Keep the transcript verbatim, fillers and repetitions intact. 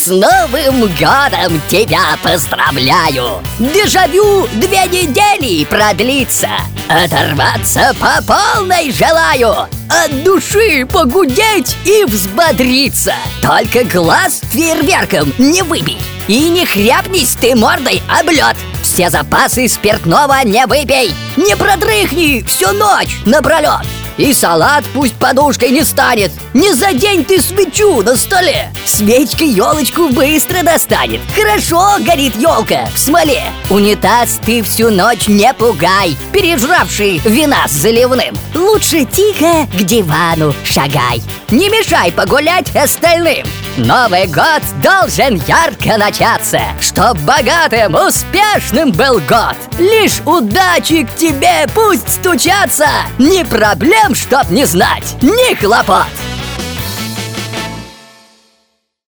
С Новым годом тебя поздравляю! Дежавю две недели продлится. Оторваться по полной желаю, от души погудеть и взбодриться. Только глаз фейерверком не выбей и не хряпнись ты мордой об лед. Все запасы спиртного не выпей, не продрыхни всю ночь напролет. И салат пусть подушкой не станет, не задень ты свечу на столе. Свечка елочку быстро достанет, хорошо горит елка в смоле. Унитаз ты всю ночь не пугай, пережравший вина с заливным. Лучше тихо к дивану шагай, не мешай погулять остальным. Новый год должен ярко начаться, чтоб богатым, успешным был год. Лишь удачи к тебе пусть стучатся, ни проблем, чтоб не знать, ни хлопот.